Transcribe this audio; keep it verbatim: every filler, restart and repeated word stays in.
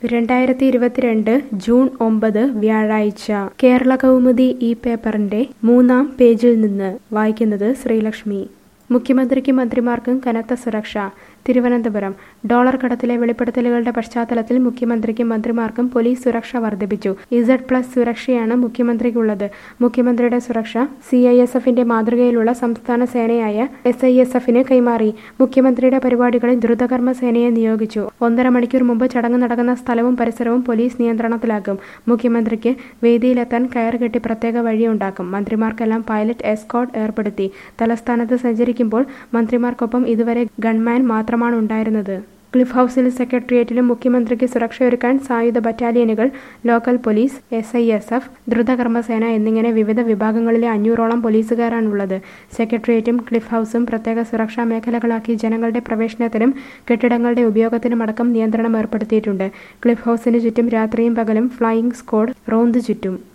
രണ്ടായിരത്തി ഇരുപത്തിരണ്ട് ജൂൺ ഒമ്പത് വ്യാഴാഴ്ച കേരള കൗമുദി ഈ പേപ്പറിന്റെ മൂന്നാം പേജിൽ നിന്ന് വായിക്കുന്നത് ശ്രീലക്ഷ്മി. മുഖ്യമന്ത്രിക്കും മന്ത്രിമാർക്കും കനത്ത സുരക്ഷ. തിരുവനന്തപുരം. ഡോളർ കടത്തിലെ വെളിപ്പെടുത്തലുകളുടെ പശ്ചാത്തലത്തിൽ മുഖ്യമന്ത്രിക്കും മന്ത്രിമാർക്കും പോലീസ് സുരക്ഷ വർദ്ധിപ്പിച്ചു. ഇസഡ് പ്ലസ് സുരക്ഷയാണ് മുഖ്യമന്ത്രിക്കുള്ളത്. മുഖ്യമന്ത്രിയുടെ സുരക്ഷ സി ഐ എസ് എഫിന്റെ മാതൃകയിലുള്ള സംസ്ഥാന സേനയായ എസ് ഐ എസ് എഫിന് കൈമാറി. മുഖ്യമന്ത്രിയുടെ പരിപാടികളിൽ ദ്രുതകർമ്മ സേനയെ നിയോഗിച്ചു. ഒന്നര മണിക്കൂർ മുമ്പ് ചടങ്ങ് നടക്കുന്ന സ്ഥലവും പരിസരവും പോലീസ് നിയന്ത്രണത്തിലാക്കും. മുഖ്യമന്ത്രിക്ക് വേദിയിലെത്താൻ കയർ കെട്ടി പ്രത്യേക വഴിയുണ്ടാക്കും. മന്ത്രിമാർക്കെല്ലാം പൈലറ്റ് എസ്കോർട്ട് ഏർപ്പെടുത്തി. തലസ്ഥാനത്ത് സഞ്ചരിക്കുമ്പോൾ മന്ത്രിമാർക്കൊപ്പം ഇതുവരെ ഗൺമാൻ മാത്രമാണ് ഉണ്ടായിരുന്നത്. ക്ലിഫ് ഹൗസിൽ സെക്രട്ടേറിയറ്റിലും മുഖ്യമന്ത്രിക്ക് സുരക്ഷയൊരുക്കാൻ സായുധ ബറ്റാലിയനുകൾ, local police, S I S F, ദ്രുതകർമ്മസേന എന്നിങ്ങനെ വിവിധ വിഭാഗങ്ങളിലെ അഞ്ഞൂറോളം പോലീസുകാരാണുള്ളത്. സെക്രട്ടേറിയറ്റും ക്ലിഫ് ഹൗസും പ്രത്യേക സുരക്ഷാ മേഖലകളാക്കി ജനങ്ങളുടെ പ്രവേശനത്തിനും കെട്ടിടങ്ങളുടെ ഉപയോഗത്തിനുമടക്കം നിയന്ത്രണം ഏർപ്പെടുത്തിയിട്ടുണ്ട്. ക്ലിഫ് ഹൗസിന് ചുറ്റും രാത്രിയും പകലും ഫ്ലൈയിംഗ് സ്ക്വാഡ് റോന്ത് ചുറ്റും.